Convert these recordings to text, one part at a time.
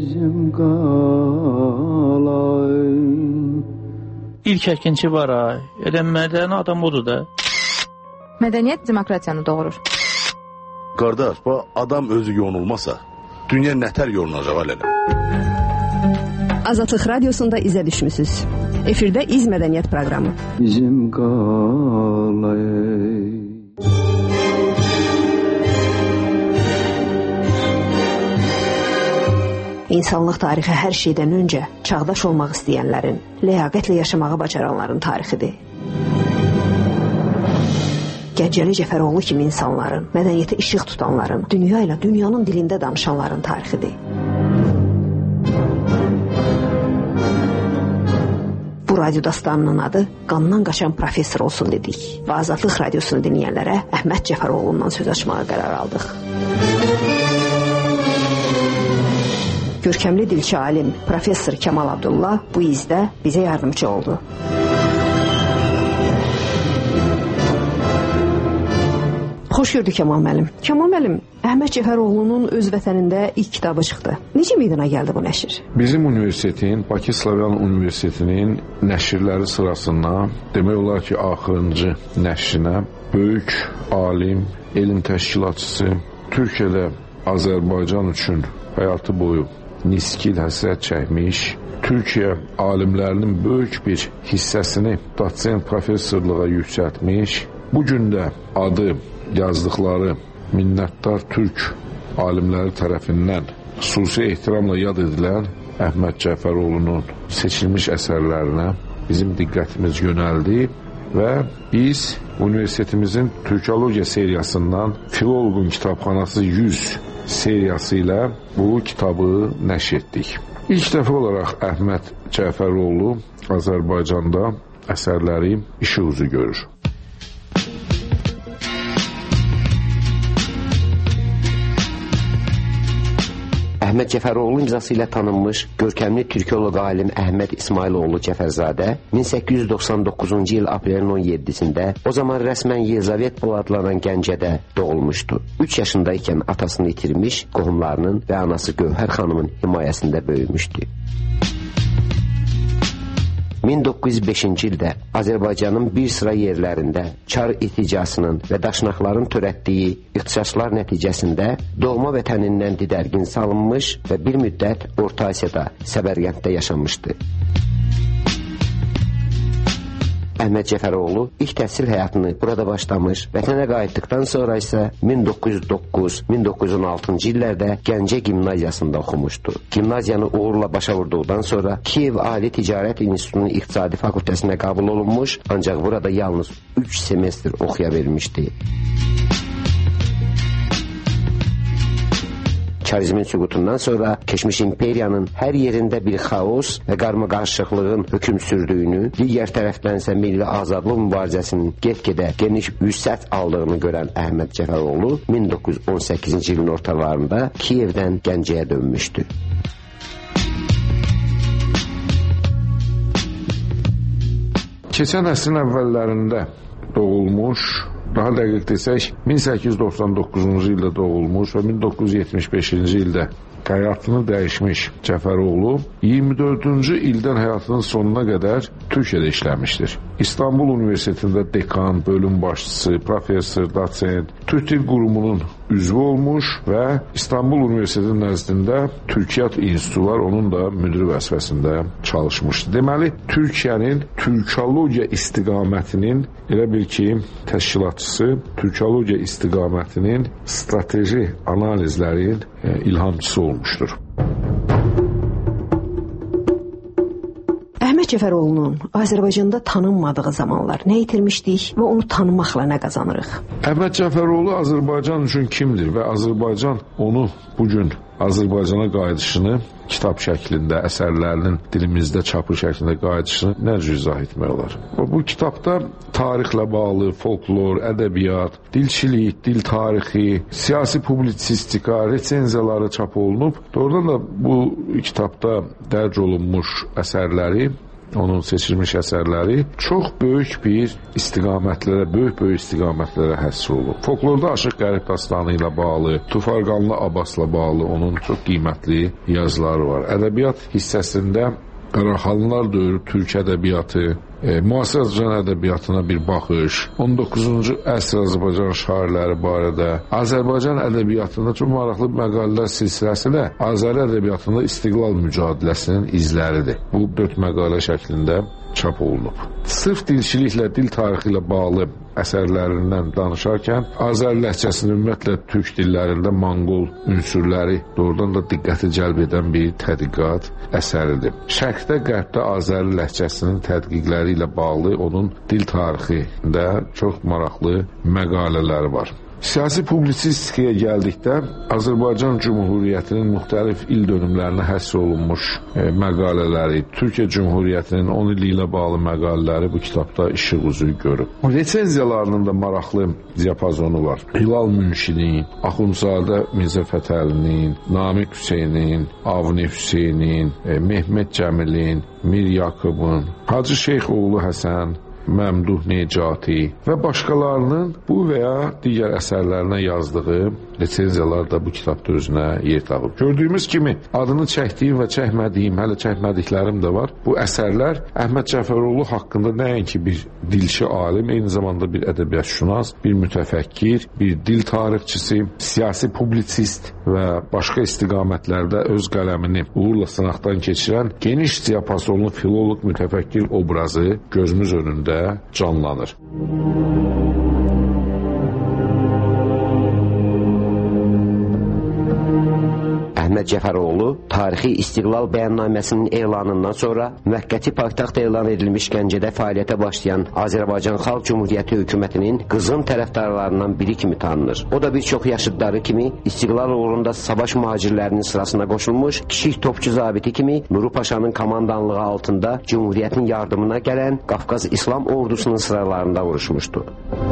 bizim qalay. İlk əkinçi var ay. Elə mədəni adam odur da. Mədəniyyət demokratiyanı doğurur. Qardaş, bu adam özü yonulmasa, dünya nətər yolunacaq alələ? Azadlıq Radiosunda izə düşmüsünüz. Efirdə İz Mədəniyyət proqramı. Bizim qalay. İnsanlıq tarixi hər şeydən öncə çağdaş olmaq istəyənlərin, ləyaqətlə yaşamağı bacaranların tarixidir. Gəncəli Cəfəroğlu kimi insanların, mədəniyyətə işıq tutanların, dünya ilə dünyanın dilində danışanların tarixidir. Bu radyo dastanının adı qandan qaçan professor olsun dedik və Azadlıq Radiosunu dinləyənlərə Əhməd Cəfəroğlu'ndan söz açmağa qərar aldıq. Görkəmli dilçi alim Professor Kəmal Abdullah bu izdə bizə yardımcı oldu. Xoş gördük Kəmal müəllim. Kəmal müəllim, Əhməd Cəfəroğlu'nun öz vətənində ilk kitabı çıxdı. Necə meydana gəldi bu nəşr? Bizim universitetin, Bakı Slavyan Universitetinin nəşrləri sırasında demək olar ki, axırıncı nəşrinə böyük alim, elm təşkilatçısı, Türkiyədə Azərbaycan üçün həyatı boyu niskil həsrət çəkmiş, Türkiyə alimlərinin böyük bir hissəsini doçent professorluğa yüksəltmiş, bu gün də adı yazdıqları minnətdar türk alimləri tərəfindən xüsusi ehtiramla yad edilən Əhməd Cəfəroğlu'nun seçilmiş əsərlərinə bizim diqqətimiz yönəldi və biz universitetimizin Türkologiya seriyasından Filologun Kitabxanası 100 seriyası ilə bu kitabı nəşr etdik. İlk dəfə olaraq Əhməd Cəfəroğlu Azərbaycanda əsərləri işıq üzü görür. Əhməd Cəfəroğlu imzası ilə tanınmış görkəmli türkoloq alim Əhməd İsmailoğlu Cəfərzadə 1899-cu il aprelin 17-sində o zaman rəsmən Yelizavetpol adlanan Gəncədə doğulmuşdu. 3 yaşında ikən atasını itirmiş, qohumlarının və anası Gövhər xanımın himayəsində böyümüşdü. 1905-ci ildə Azərbaycanın bir sıra yerlərində Çar iticasının və daşnaqların törətdiyi ixtişaşlar nəticəsində doğma vətənindən didərgin salınmış və bir müddət Orta Asiyada, Səbərqənddə yaşamışdı. Əhməd Cəfəroğlu ilk təhsil həyatını burada başlamış, vətənə qayıtdıqdan sonra isə 1909-1916-cı illərdə Gəncə gimnaziyasında oxumuşdu. Gimnaziyanı uğurla başa vurduqdan sonra Kiyev Ali Ticarət İnstitutunun İqtisadi Fakültəsinə qəbul olunmuş, ancaq burada yalnız 3 semestr oxuya vermişdi. Çarizmin süqutundan sonra keçmiş imperiyanın hər yerində bir xaos və qarmaqarışıqlığın hökm sürdüyünü, digər tərəfdən isə milli azadlıq mübarizəsinin get-gedə geniş vüsət aldığını görən Əhməd Cəfəroğlu 1918-ci ilin ortalarında Kiyevdən Gəncəyə dönmüşdü. Keçən əsrin əvvəllərində doğulmuş, daha dəqiq desək 1899-cu ildə doğulmuş və 1975-ci ildə həyatını dəyişmiş Cəfəroğlu 24-cü ildən həyatının sonuna qədər Türkiyədə işləmişdir. İstanbul Universitetində dekan, bölüm başçısı, professor, doçent, Türk Dil Qurumunun üzvü olmuş və İstanbul Universiteti nəzdində Türkiyat İnstitutu var, onun da müdiri vəzifəsində çalışmışdı. Deməli, Türkiyənin türkologiya istiqamətinin, elə bil ki, təşkilatçısı türkologiya istiqamətinin strateji analizlərin ilhamçısı olmuşdur. Əhməd Cəfəroğlu'nun Azərbaycanda tanınmadığı zamanlar nə itirmişdik və onu tanımaqla nə qazanırıq? Əhməd Cəfəroğlu Azərbaycan üçün kimdir və Azərbaycan onu bugün Azərbaycana qayıdışını kitab şəklində, əsərlərinin dilimizdə çapı şəklində qayıdışını nə cür izah etmək olar? Bu kitabda tarixlə bağlı folklor, ədəbiyyat, dilçilik, dil tarixi, siyasi publisistika, resenziyaları çap olunub. Doğrudan da bu kitabda dərc olunmuş əsərləri onun seçilmiş əsərləri çox böyük bir istiqamətlərə, böyük istiqamətlərə həsr olub. Folklorda Aşıq Qərib dastanı ilə bağlı, Tufarqanlı Abbasla bağlı onun çox qiymətli yazıları var. Ədəbiyyat hissəsində Qaraxanlılar dövrü türk ədəbiyyatı, müasir Azərbaycan ədəbiyyatına bir baxış, 19-cu əsr Azərbaycan şairləri barədə, Azərbaycan ədəbiyyatında çox maraqlı məqalələr silsiləsi də Azəri ədəbiyyatında istiqlal mücadiləsinin izləridir. Bu 4 məqalə şəklində çap olunub. Sırf dilçiliklə, dil tarixi ilə bağlı əsərlərindən danışarkən Azəri ləhcəsinin ümumiyyətlə türk dillərində Monqol ünsürləri doğrudan da diqqəti cəlb edən bir tədqiqat əsəridir. Şərqdə, qərbdə Azəri ləhcəsinin tədqiqləri ilə bağlı onun dil tarixində çox maraqlı məqalələri var. Siyasi publisistikaya gəldikdə Azərbaycan Cümhuriyyətinin müxtəlif il dönümlərinə həsr olunmuş məqalələri, Türkiyə Cümhuriyyətinin 10 ili ilə bağlı məqalələri bu kitabda işıq üzü görüb. Resenziyalarının da maraqlı diapazonu var. Hilal Münşinin, Axundzadə Mirzə Fətəlinin, Namiq Hüseynin, Avni Hüseynin, Mehmet Cəmilin, Mir Yakubun, Hacı Şeyxoğlu Həsən, Məmduh Necati və başqalarının bu və ya digər əsərlərinə yazdığı resenziyalar da bu kitabda özünə yer tapıb. Gördüyümüz kimi adını çəkdiyim və çəkmədiyim, hələ çəkmədiklərim də var. Bu əsərlər Əhməd Cəfəroğlu haqqında nəinki bir dilçi alim, eyni zamanda bir ədəbiyyatşünas, bir mütəfəkkir, bir dil tarixçisi, siyasi publisist və başqa istiqamətlərdə öz qələmini uğurla sınaqdan keçirən geniş diapazonlu filoloq mütəfəkkir obrazı gözümüz önündə canlanır. Əhməd Cəfəroğlu tarixi istiqlal bəyannaməsinin elanından sonra müvəqqəti paytaxt elan edilmiş Gəncədə fəaliyyətə başlayan Azərbaycan Xalq Cümhuriyyəti hökumətinin qızğın tərəfdarlarından biri kimi tanınır. O da bir çox yaşıdları kimi istiqlal uğrunda savaş mühacirlərinin sırasına qoşulmuş, kiçik topçu zabiti kimi Nuru Paşanın komandanlığı altında Cümhuriyyətin yardımına gələn Qafqaz İslam ordusunun sıralarında vuruşmuşdu.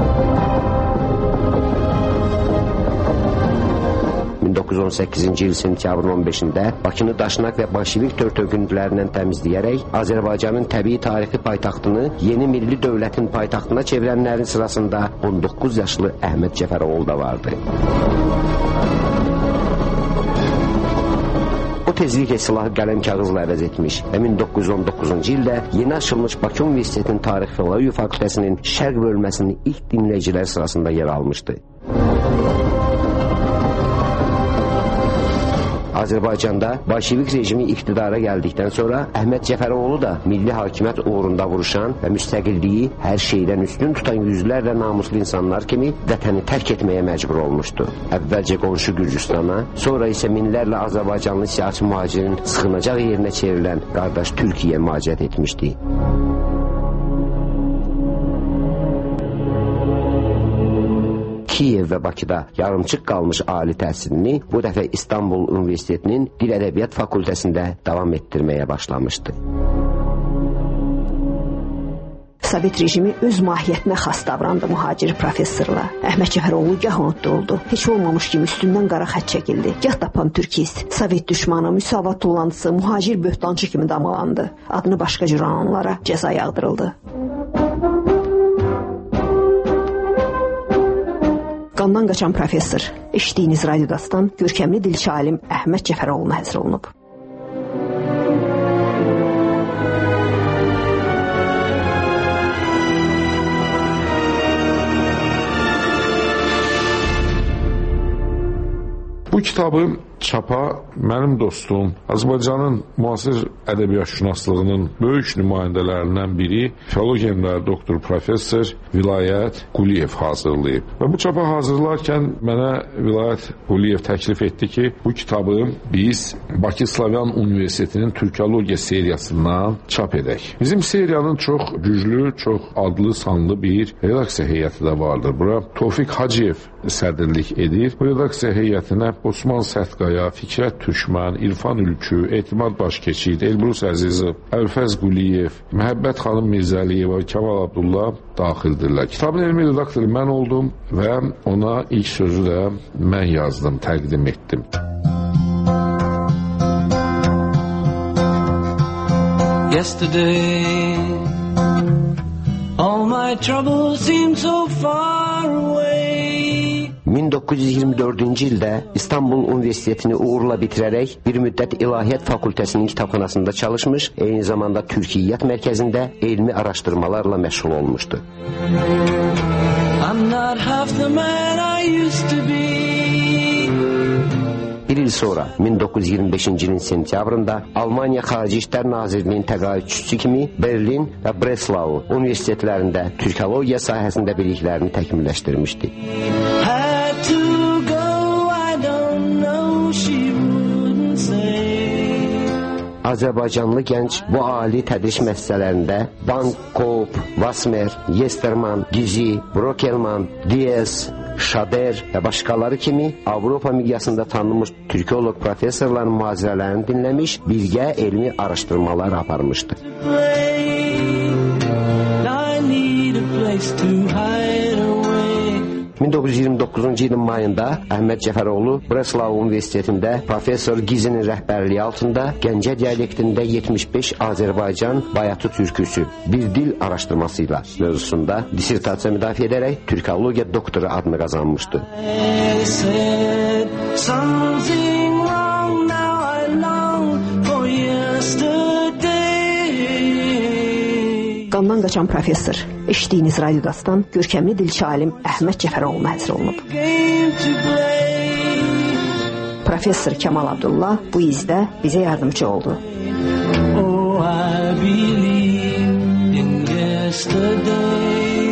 1918-ci il sentyabrın 15-də Bakını daşnaq və bolşevik törtöküntülərindən təmizləyərək Azərbaycanın təbii tarixi paytaxtını yeni milli dövlətin paytaxtına çevirənlərin sırasında 19 yaşlı Əhməd Cəfəroğlu da vardı. O tezliklə silahı qələm kağızla əvəz etmiş və 1919-cu ildə yeni açılmış Bakı Universitetinin Tarix Filologiya Fakültəsinin Şərq bölməsinin ilk dinləyicilər sırasında yer almışdı. Azərbaycanda bolşevik rejimi iqtidara gəldikdən sonra Əhməd Cəfəroğlu da milli hakimiyyət uğrunda vuruşan və müstəqilliyi hər şeydən üstün tutan yüzlərlə namuslu insanlar kimi vətəni tərk etməyə məcbur olmuşdu. Əvvəlcə qonşu Gürcüstana, sonra isə minlərlə Azərbaycanlı siyasi mühacirin sıxınacaq yerinə çevrilən qardaş Türkiyəyə müraciət etmişdi. Kiyev və Bakıda yarımçıq qalmış ali təhsilini bu dəfə İstanbul Universitetinin Dil Ədəbiyyat Fakültəsində davam etdirməyə başlamışdı. Sovet rejimi öz mahiyyətinə xas davrandı mühacir professorla. Əhməd Cəfəroğlu gah unutduruldu, heç olmamış kimi üstündən qara xətt çəkildi. Gah da panturkist, Sovet düşmanı, müsavat tullantısı, mühacir böhtancı kimi damalandı. Adını başqa cür ananlara cəza yağdırıldı. Qandan qaçan professor, eşitdiyiniz radiodastan görkəmli dilçi alim Əhməd Cəfəroğlu'na həsr olunub. Bu kitabı çapa mənim dostum, Azərbaycanın müasir ədəbiyyatşünaslığının böyük nümayəndələrindən biri, filologiya doktor professor Vilayət Quliyev hazırlayıb. Və bu çapa hazırlarkən mənə Vilayət Quliyev təklif etdi ki, bu kitabı biz Bakı Slavyan Universitetinin Türkologiya seriyasından çap edək. Bizim seriyanın çox güclü, çox adlı, sanlı bir redaksiya heyəti də vardır. Bura Tofiq Hacıyev sədrlik edir. Bu redaksiya heyətinə Osman Sətqaya, Fikrət Türkmən, İrfan Ülkü, Etimad Başkeçid, Elbrus Əzizov, Əlfəz Quliyev, Məhəbbət xanım Mirzəliyeva, Kəmal Abdullah daxildirlər. Kitabın elmi redaktoru mən oldum və ona ilk sözü də mən yazdım, təqdim etdim. yesterday. All my troubles seem so far away. 1924-cü ildə İstanbul Universitetini uğurla bitirərək bir müddət İlahiyyat Fakültəsinin kitabxanasında çalışmış, eyni zamanda Türkiyyət mərkəzində elmi araşdırmalarla məşğul olmuşdu. I'm not half the man I used to be. Bir il sonra 1925-ci ilin sentyabrında Almaniya Xarici İşlər Nazirliyinin təqaüdçüsü kimi Berlin və Breslau universitetlərində türkologiya sahəsində biliklərini təkmilləşdirmişdi. Azərbaycanlı gənc bu ali tədris müəssisələrində Bankop, Vasmer, Yesterman, Gizi, Brokelman, Diez, Şader və başqaları kimi Avropa miqyasında tanınmış türkoloq professorların mühazirələrini dinləmiş, birgə elmi araşdırmalar aparmışdı. 1929-cu ilin mayında Əhməd Cəfəroğlu Breslau Universitetində professor Gizinin rəhbərliyi altında Gəncə dialektində 75 Azərbaycan bayatı türküsü bir dil araşdırmasıyla mövzusunda dissertasiya müdafiə edərək türkologiya doktoru adını qazanmışdı. Qandan qaçan professor, eşitdiyiniz radiodastan görkəmli dilçi alim Əhməd Cəfəroğlu'na həsr olunub. Professor Kemal Abdullah bu izdə bizə yardımcı oldu. Oh, I believe in yesterday.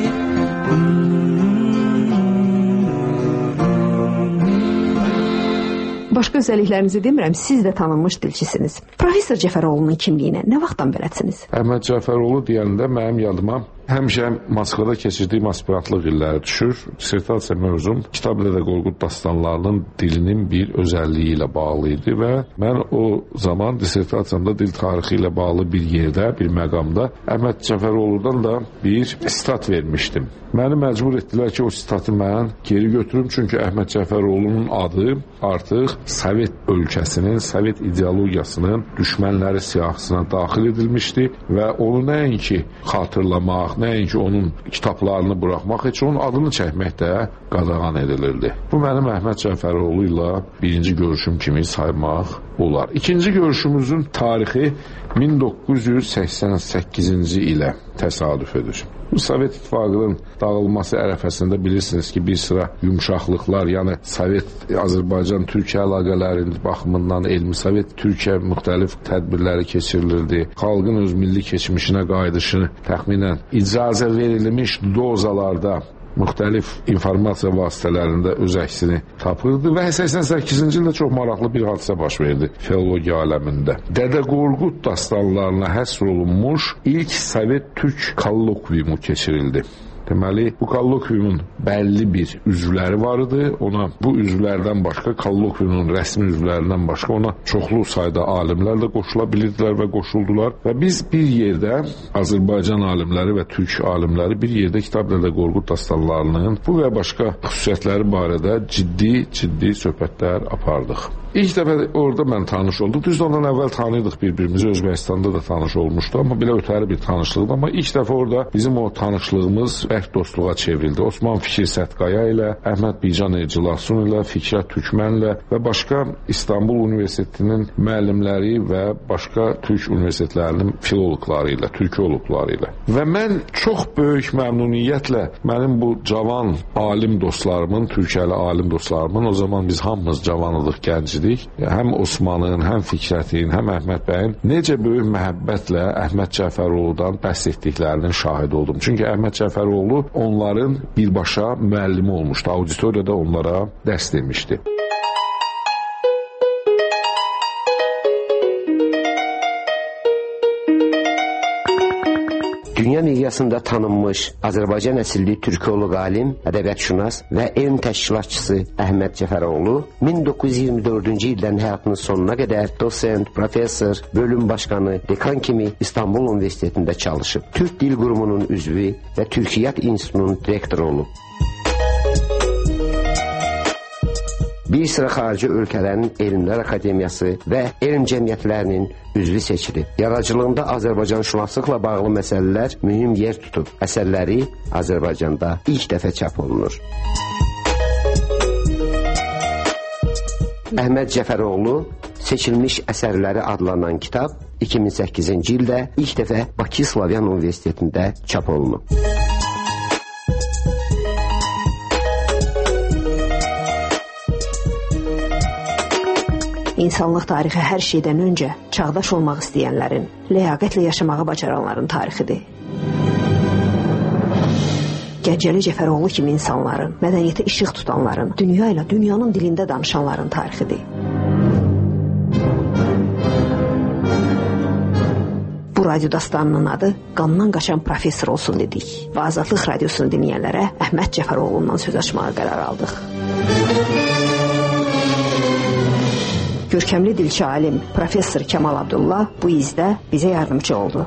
Başqa özəlliklərinizi demirəm, siz də tanınmış dilçisiniz. Professor Cəfəroğlu'nun kimliyinə nə vaxtdan belədiniz? Əhməd Cəfəroğlu deyəndə mənim yadıma həmişə Moskvada keçirdiyim aspirantlıq illəri düşür. Dissertasiya mövzum Kitab Dədə Qorqud dastanlarının dilinin bir özəlliyi ilə bağlı idi və mən o zaman dissertasiyamda dil tarixi ilə bağlı bir yerdə, bir məqamda Əhməd Cəfəroğlu'dan da bir sitat vermişdim. Məni məcbur etdilər ki, o sitatı mən geri götürüm, çünki Əhməd Cəfəroğlu'nun adı artıq Sovet ölkəsinin, Sovet ideologiyasının düşmənləri siyahısına daxil edilmişdi və onu nəinki xatırlamaq, nəinki onun kitablarını buraxmaq, heç onun adını çəkmək də qadağan edilirdi. Bu mənim Əhməd Cəfəroğlu ilə birinci görüşüm kimi saymaq olar. İkinci görüşümüzün tarixi 1988-ci ilə təsadüf edir. Sovet İttifaqının dağılması ərəfəsində bilirsiniz ki, bir sıra yumşaqlıqlar, yəni Sovet-Azərbaycan-Türkiyə əlaqələrinin baxımından elmi Sovet-Türkiyə müxtəlif tədbirləri keçirilirdi. Xalqın öz milli keçmişinə qayıdışını təxminən icazə verilmiş dozalarda müxtəlif informasiya vasitələrində öz əksini tapırdı və 88-ci ildə çox maraqlı bir hadisə baş verdi filologiya aləmində. Dədə Qorqud dastanlarına həsr olunmuş ilk Sovet-Türk kollokviyumu keçirildi. Deməli, bu kollokviyumun bəlli bir üzvləri var idi. Ona bu üzvlərdən başqa, kollokviyumun rəsmi üzvlərindən başqa ona çoxlu sayda alimlər də qoşula bilirdilər və qoşuldular. Və biz bir yerdə, Azərbaycan alimləri və Türk alimləri bir yerdə Kitab Dədə Qorqud dastanlarının bu və başqa xüsusiyyətləri barədə ciddi söhbətlər apardıq. İlk dəfə orada mən tanış oldum. Düzdür, ondan əvvəl tanıyordıq bir-birimizi, Özbəkistanda da tanış olmuşdu, amma belə ötəri bir tanışlıqdır. Amma ilk dəfə orada bizim o tanışlığımız bərk dostluğa çevrildi. Osman Fikir Sətqaya ilə, Əhməd Bican Eclasun ilə, Fikrət Türkmənlə və başqa İstanbul Universitetinin müəllimləri və başqa Türk universitetlərinin filologları ilə, türkoloqları ilə. Və mən çox böyük məmnuniyyətlə mənim bu cavan alim dostlarımın, Türkiyəli alim dostlarımın, o zaman biz hamımız cavanıdıq, gəncidik, həm Osmanın, həm Fikrətin, həm Əhməd bəyin necə böyük məhəbbətlə Əhməd Cəfəroğlu'dan bəhs etdiklərinin şahid oldum. Çünki Əhməd Cəfəroğlu onların birbaşa müəllimi olmuşdu. Auditoriyada onlara dərs demişdi. Dünya miqyasında tanınmış Azərbaycan əsilli türkoloq alim, ədəbiyyatşünas və elm təşkilatçısı Əhməd Cəfəroğlu 1924-cü ildən həyatının sonuna qədər dosent, professor, bölüm başqanı, dekan kimi İstanbul Universitetində çalışıb. Türk Dil Qurumunun üzvü və Türkiyyət İnstitutunun direktoru olub. Bir sıra xarici ölkələrin Elmlər Akademiyası və elm cəmiyyətlərinin üzvü seçilib. Yaradıcılığında Azərbaycanşünaslıqla bağlı məsələlər mühüm yer tutub. Əsərləri Azərbaycanda ilk dəfə çap olunur. Əhməd Cəfəroğlu Seçilmiş əsərləri adlanan kitab 2008-ci ildə ilk dəfə Bakı Slavyan Universitetində çap olunub. İnsanlıq tarixi hər şeydən öncə çağdaş olmaq istəyənlərin, ləyaqətlə yaşamağı bacaranların tarixidir. Gəncəli Cəfəroğlu kimi insanların, mədəniyyətə işıq tutanların, dünya ilə dünyanın dilində danışanların tarixidir. Bu radyo dastanının adı Qandan Qaçan Professor olsun dedik və Azadlıq radiosunu dinləyənlərə Əhməd Cəfəroğlu'ndan söz açmağa qərar aldıq. Görkəmli dilçi alim Professor Kəmal Abdullah bu izdə bizə yardımcı oldu.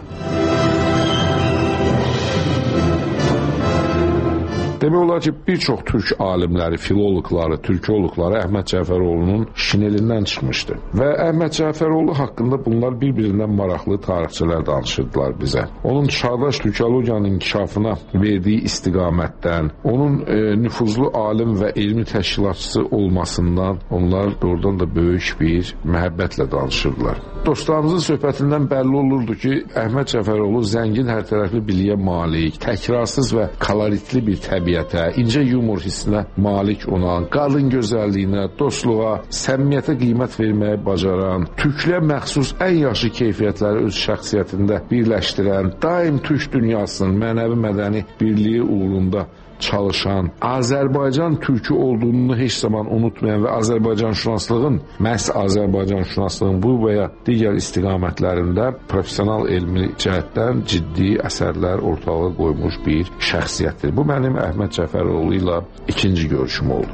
Demək olar ki, bir çox türk alimləri, filoloqları, türkoloqları Əhməd Cəfəroğlu'nun şinelindən çıxmışdı. Və Əhməd Cəfəroğlu haqqında bunlar bir-birindən maraqlı tarixçilər danışırdılar bizə. Onun çağdaş türkologiyanın inkişafına verdiyi istiqamətdən, onun nüfuzlu alim və elmi təşkilatçısı olmasından onlar doğrudan da böyük bir məhəbbətlə danışırdılar. Dostlarımızın söhbətindən bəlli olurdu ki, Əhməd Cəfəroğlu zəngin hərtərəfli biliyə malik, təkrarsız və koloritli bir təbiətə, incə yumor hissinə malik olan, qadın gözəlliyinə, dostluğa, səmimiyyətə qiymət verməyə bacaran, türklərə məxsus ən yaxşı keyfiyyətləri öz şəxsiyyətində birləşdirən, daim türk dünyasının mənəvi mədəni birliyi uğrunda çalışan, Azərbaycan türkü olduğunu heç zaman unutmayan və Azərbaycanşünaslığın, məhz Azərbaycanşünaslığın bu və ya digər istiqamətlərində professional elmi cəhətdən ciddi əsərlər ortalığa qoymuş bir şəxsiyyətdir. Bu mənim Əhməd Cəfəroğlu ilə ikinci görüşüm oldu.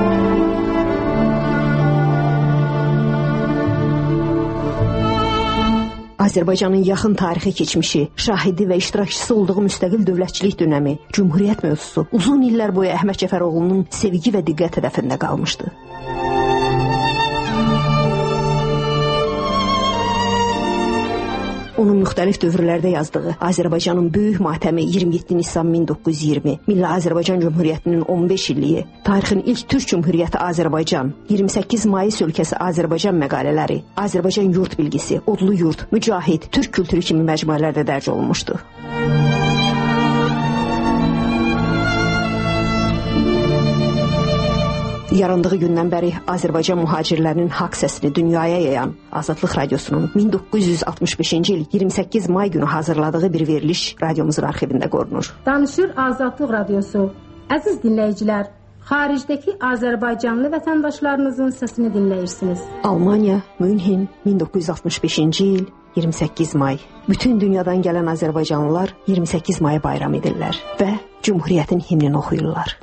Azərbaycanın yaxın tarixi keçmişi, şahidi və iştirakçısı olduğu müstəqil dövlətçilik dönəmi, Cümhuriyyət mövzusu uzun illər boyu Əhməd Cəfəroğlu'nun sevgi və diqqət hədəfində qalmışdı. Onun müxtəlif dövrlərdə yazdığı Azərbaycanın böyük matəmi 27 Nisan 1920, Milli Azərbaycan Cümhuriyyətinin 15 illiyi, tarixin ilk Türk Cümhuriyyəti Azərbaycan, 28 Mayıs ölkəsi Azərbaycan məqalələri, Azərbaycan yurt bilgisi, Odlu yurt, Mücahid, Türk kültürü kimi məcmuələrdə dərc olunmuşdu. Yarandığı gündən bəri Azərbaycan mühacirlərinin haqq səsini dünyaya yayan Azadlıq radiosunun 1965-ci il 28 may günü hazırladığı bir veriliş radiomuzun arxivində qorunur. Danışır Azadlıq radiosu. Əziz dinləyicilər, xaricdəki Azərbaycanlı vətəndaşlarınızın səsini dinləyirsiniz. Almanya, Münhen, 1965-ci il 28 may. Bütün dünyadan gələn Azərbaycanlılar 28 mayı bayram edirlər və Cümhuriyyətin himnini oxuyurlar.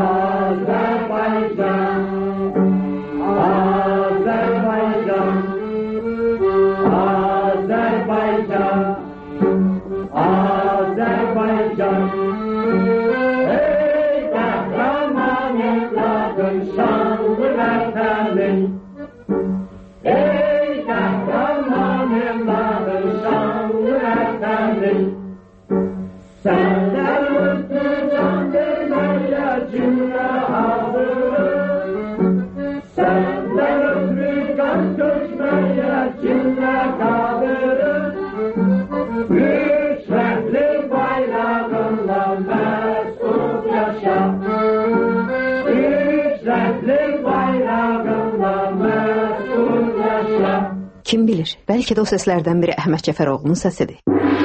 Kim bilir, bəlkə də o səslərdən biri Əhməd Cəfəroğlu'nun səsidir.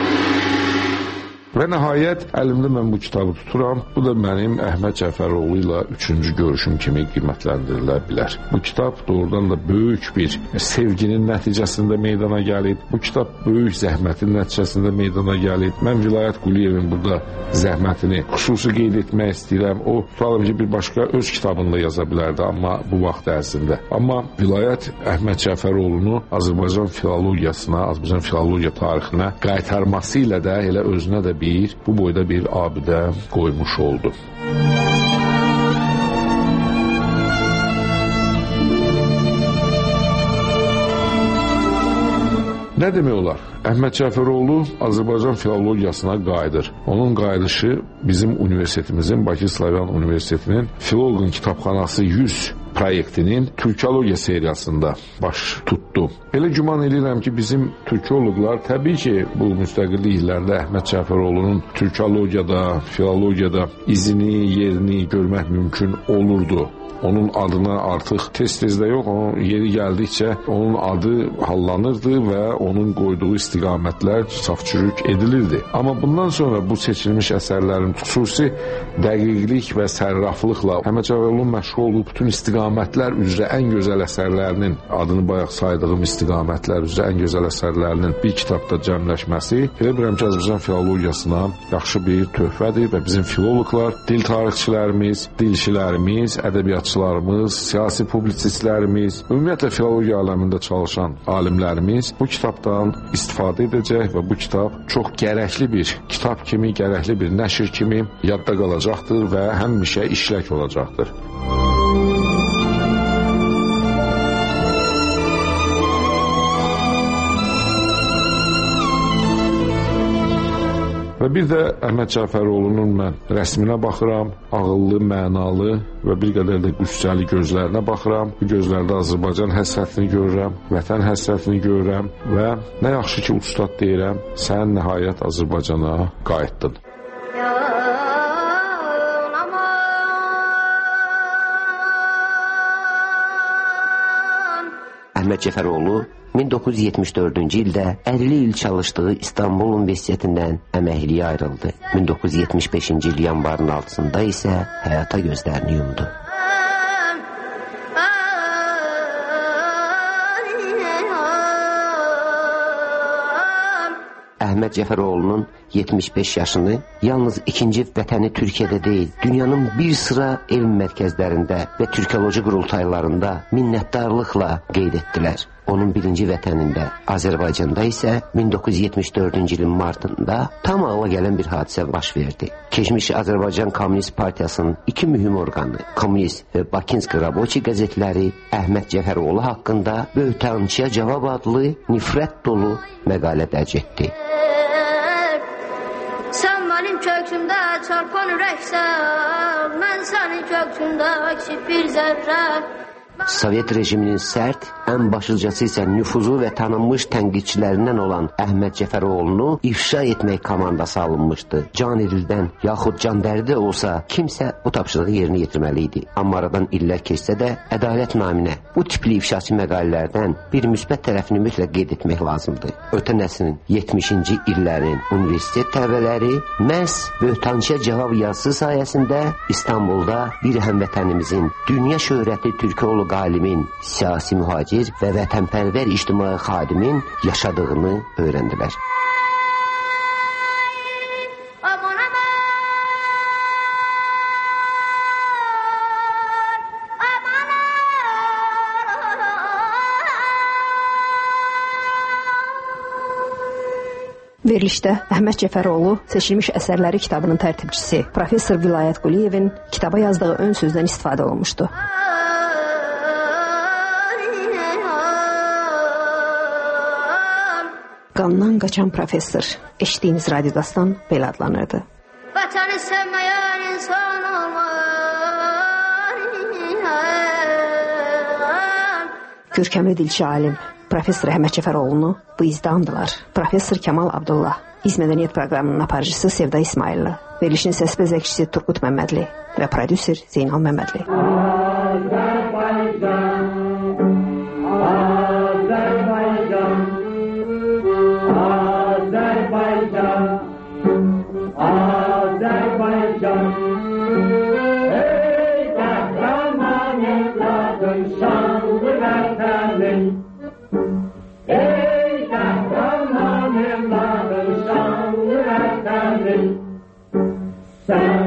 Və nəhayət əlimdə mən bu kitabı tuturam. Bu da mənim Əhməd Cəfəroğlu ilə üçüncü görüşüm kimi qiymətləndirilə bilər. Bu kitab doğrudan da böyük bir sevginin nəticəsində meydana gəlib. Bu kitab böyük zəhmətin nəticəsində meydana gəlib. Mən Vilayət Quliyevin burada zəhmətini xüsusi qeyd etmək istəyirəm. O, tutalım ki, bir başqa öz kitabında yaza bilərdi, amma bu vaxt ərzində. Amma Vilayət Əhməd Cəfəroğlu'nu Azərbaycan filologiyasına, Azərbaycan filologiya tarixinə qaytarması ilə də elə özünə də bu boyda bir abidə qoymuş oldu. Nə demək olar? Əhməd Cəfəroğlu Azərbaycan filologiyasına qayıdır. Onun qayıdışı bizim universitetimizin, Bakı Slavyan Universitetinin Filoloqun Kitabxanası 100 proyektinin türkologiya seriyasında baş tutdu. Elə güman edirəm ki, bizim türkoloqlar təbii ki, bu müstəqillik illərində Əhməd Cəfəroğlunun türkologiyada, filologiyada izini, yerini görmək mümkün olurdu. Onun adına artıq tez-tez də yox, onun yeri gəldikcə onun adı hallanırdı və onun qoyduğu istiqamətlər saf-çürük edilirdi. Amma bundan sonra bu seçilmiş əsərlərin xüsusi dəqiqlik və sərraflıqla Əhməd Cəfəroğlunun məşğul olduğu bütün istiqamətlər üzrə ən gözəl əsərlərinin, adını bayaq saydığım istiqamətlər üzrə ən gözəl əsərlərinin bir kitabda cəmləşməsi, elə bilirəm ki, Azərbaycan filologiyasına yaxşı bir töhfədir və bizim filoloqlar, dil tarixçilərimiz, dilçilərimiz, ədəbiyyat siyasi publisistlərimiz, ümumiyyətlə filologiya aləmində çalışan alimlərimiz bu kitabdan istifadə edəcək və bu kitab çox gərəkli bir kitab kimi, gərəkli bir nəşr kimi yadda qalacaqdır və həmişə işlək olacaqdır. Və bir də Əhməd Cəfəroğlunun mən rəsminə baxıram, ağıllı, mənalı və bir qədər də qüssəli gözlərinə baxıram. Bu gözlərdə Azərbaycan həsrətini görürəm, vətən həsrətini görürəm və nə yaxşı ki, ustad deyirəm, sən nəhayət Azərbaycana qayıtdın. Əhməd Cəfəroğlu 1974-cü ildə 50 il çalışdığı İstanbul Universitetindən əməkliyə ayrıldı. 1975-ci il yanvarın 6-sında isə həyata gözlərini yumdu. Əhməd Cəfəroğlunun 75 yaşını yalnız ikinci vətəni Türkiyədə deyil, dünyanın bir sıra elm mərkəzlərində və türkoloji qurultaylarında minnətdarlıqla qeyd etdilər. Onun birinci vətənində, Azərbaycanda isə 1974-cü ilin martında tam ağla gələn bir hadisə baş verdi. Keçmiş Azərbaycan Komünist Partiyasının iki mühüm orqanı, Komünist və Bakinski Raboçi qəzetləri Əhməd Cəfəroğlu haqqında Böhtançıya cavab adlı nifrət dolu məqalə dərc etdi. Sən mənim köksümdə çarpan ürəksən, mən sənin köksündə əksib bir zərrə. Sovet rejiminin sərt, ən başlıcası isə nüfuzlu və tanınmış tənqidçilərindən olan Əhməd Cəfəroğlunu ifşa etmək komandası alınmışdı. Can erildən, yaxud can dərdi olsa, kimsə bu tapşırığı yerinə yetirməli idi. Amma aradan illər keçsə də, ədalət naminə bu tipli ifşası məqalələrdən bir müsbət tərəfini mütləq qeyd etmək lazımdır. Ötən əsrin 70-ci illərin universitet tələbələri məhz Böhtançıya cavab yazısı sayəsində İstanbulda bir həmvətənimizin, dünya şöhrətli türkoloq alimin, siyasi mühacir və vətənpərvər ictimai xadimin yaşadığını öyrəndilər. Verilişdə Əhməd Cəfəroğlu seçilmiş əsərləri kitabının tərtibçisi Professor Vilayət Quliyevin kitaba yazdığı ön sözdən istifadə olunmuşdu. Qandan qaçan professor eşitdiyiniz radiodastan belə adlanırdı. Vətəni sevməyən insan olmaz. Görkəmli dilçi alim Professor Əhməd Cəfəroğlunu bu izdamdılar. Professor Kamal Abdullah, İz Mədəniyyət proqramının aparıcısı Sevda İsmailli, verilişin səs bəzəkçisi Turqut Məmmədli və prodüser Zeynal Məmmədli. Sen